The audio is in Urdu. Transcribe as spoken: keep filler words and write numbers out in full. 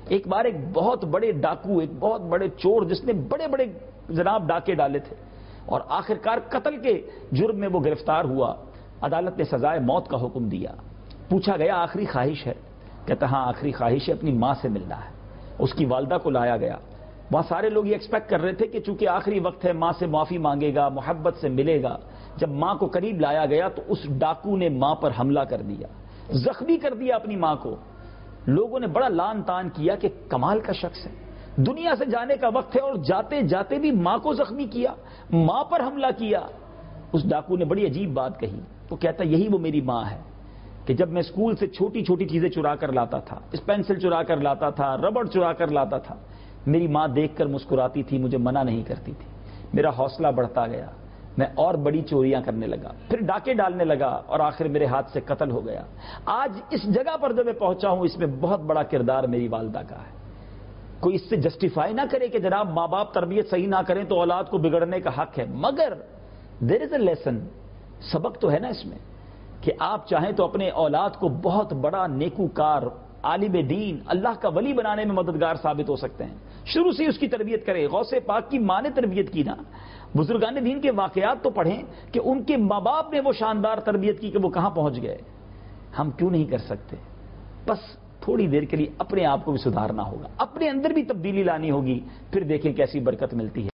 ایک بار ایک بہت بڑے ڈاکو، ایک بہت بڑے چور جس نے بڑے بڑے جناب ڈاکے ڈالے تھے اور آخرکار قتل کے جرم میں وہ گرفتار ہوا، عدالت نے سزائے موت کا حکم دیا۔ پوچھا گیا آخری خواہش ہے؟ کہتا ہاں آخری خواہش ہے، اپنی ماں سے ملنا ہے۔ اس کی والدہ کو لایا گیا، وہاں سارے لوگ یہ ایکسپیکٹ کر رہے تھے کہ چونکہ آخری وقت ہے ماں سے معافی مانگے گا، محبت سے ملے گا۔ جب ماں کو قریب لایا گیا تو اس ڈاکو نے ماں پر حملہ کر دیا، زخمی کر دیا اپنی ماں کو۔ لوگوں نے بڑا لان تان کیا کہ کمال کا شخص ہے، دنیا سے جانے کا وقت ہے اور جاتے جاتے بھی ماں کو زخمی کیا، ماں پر حملہ کیا۔ اس ڈاکو نے بڑی عجیب بات کہی، وہ کہتا یہی وہ میری ماں ہے کہ جب میں اسکول سے چھوٹی چھوٹی چیزیں چرا کر لاتا تھا، اس پینسل چرا کر لاتا تھا، ربڑ چرا کر لاتا تھا، میری ماں دیکھ کر مسکراتی تھی، مجھے منع نہیں کرتی تھی۔ میرا حوصلہ بڑھتا گیا، میں اور بڑی چوریاں کرنے لگا، پھر ڈاکے ڈالنے لگا اور آخر میرے ہاتھ سے قتل ہو گیا۔ آج اس جگہ پر جب میں پہنچا ہوں اس میں بہت بڑا کردار میری والدہ کا ہے۔ کوئی اس سے جسٹیفائی نہ کرے کہ جناب ماں باپ تربیت صحیح نہ کریں تو اولاد کو بگڑنے کا حق ہے، مگر دیر از اے لیسن، سبق تو ہے نا اس میں کہ آپ چاہیں تو اپنے اولاد کو بہت بڑا نیکوکار، عالم دین، اللہ کا ولی بنانے میں مددگار ثابت ہو سکتے ہیں۔ شروع سے اس کی تربیت کریں۔ غوث پاک کی ماں نے تربیت کی نا، بزرگان دین کے واقعات تو پڑھیں کہ ان کے ماں باپ نے وہ شاندار تربیت کی کہ وہ کہاں پہنچ گئے۔ ہم کیوں نہیں کر سکتے؟ بس تھوڑی دیر کے لیے اپنے آپ کو بھی سدھارنا ہوگا، اپنے اندر بھی تبدیلی لانی ہوگی، پھر دیکھیں کیسی برکت ملتی ہے۔